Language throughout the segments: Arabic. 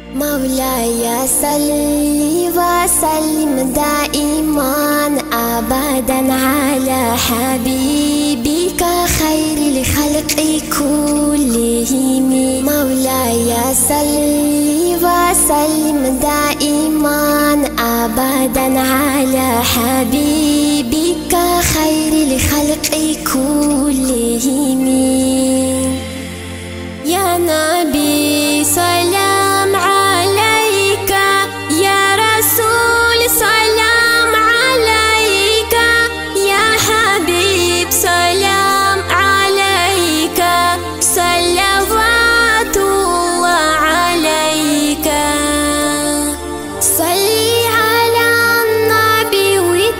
مولاي صل وسلم دائما أبدا على حبيبك خير الخلق كلهم. مولاي صل وسلم دائما أبدا على حبيبك خير الخلق كلهم. يا نبي سلام عليك، يا رسول سلام عليك، يا حبيب سلام عليك، صلوات الله عليك. صلي على النبي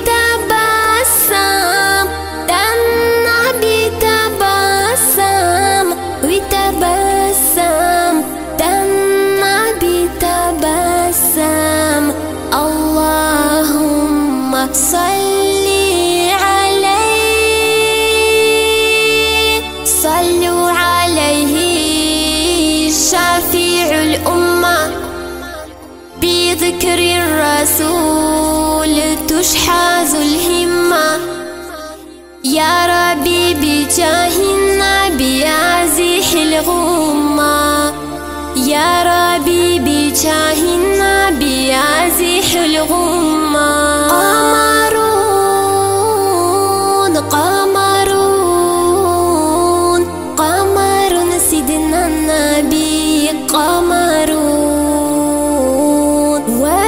وتبسم، ده النبي تبسم وتبسم، ده النبي تبسم. اللهم صلي عليه، صلوا عليه شفيع الأمة، بذكر الرسول تشحذ الهمة. يا ربي بجاه النبي أزح الغمة، يا ربي بجاه النبي أزح الغمة. قمرون قمرون قمرون سيدنا النبي، قمرون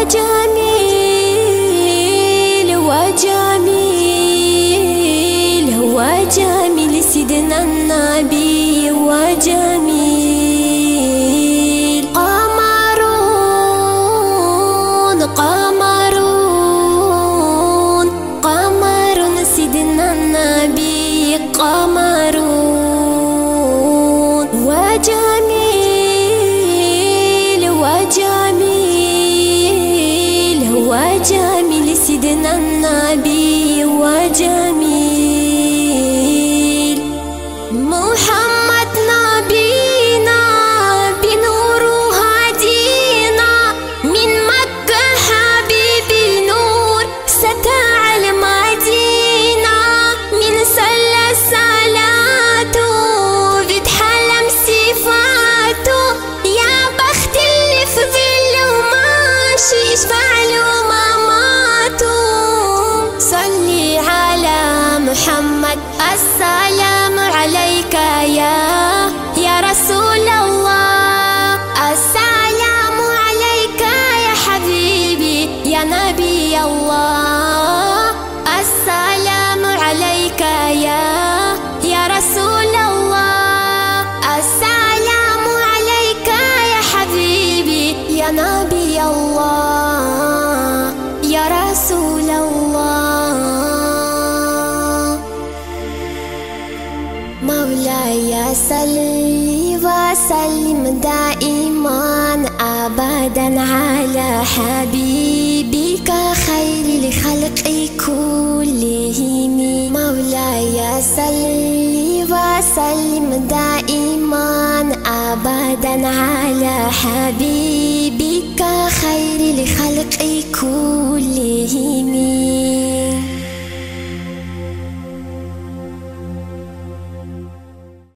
وجميل وجميل وجميل سيدنا النبي وجميل. قمرون قمرون قمرون سيدنا النبي، قمرون وجميل وجميل وجميل سيدنا النبي وجميل. محمد نبينا بنور هدينا، من مكة حبيبي نور سطع المدينة، من صلى صلاته بتحلم صفاته، يا بخت اللي في ظله ماشي يشفع له مماته. صلي على محمد، السلام عليك يا رسول الله، السلام عليك يا حبيبي يا نبي الله، السلام عليك يا رسول الله، السلام عليك يا حبيبي يا نبي الله، يا رسول الله. مولاي صل وسلم دائما أبدا على حبيبك خير الخلق كلهم. مولاي صل وسلم دائما أبدا على حبيبك خير الخلق كلهم.